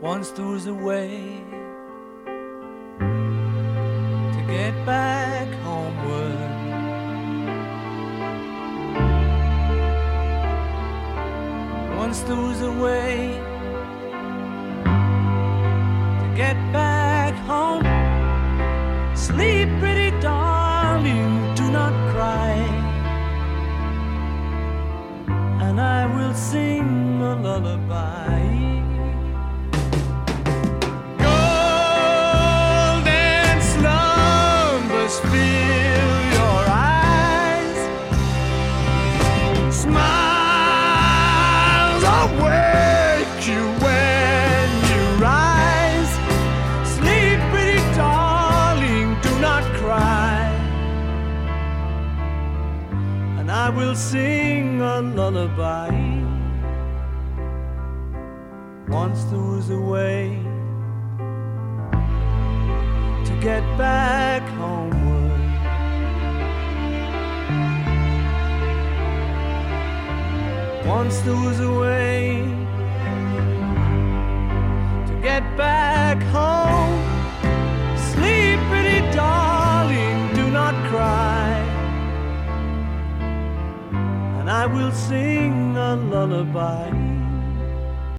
Once there was a way to get back homeward. Once there was a way to get back home. Sleep, pretty darling, do not cry, and I will sing a lullaby. Golden slumbers fill your eyes, smiles awake you when you rise. Sleep, pretty darling, do not cry, and I will sing a lullaby. Once there was a way to get back homeward. Once there was a way to get back home. Sleep, pretty darling, do not cry, and I will sing a lullaby.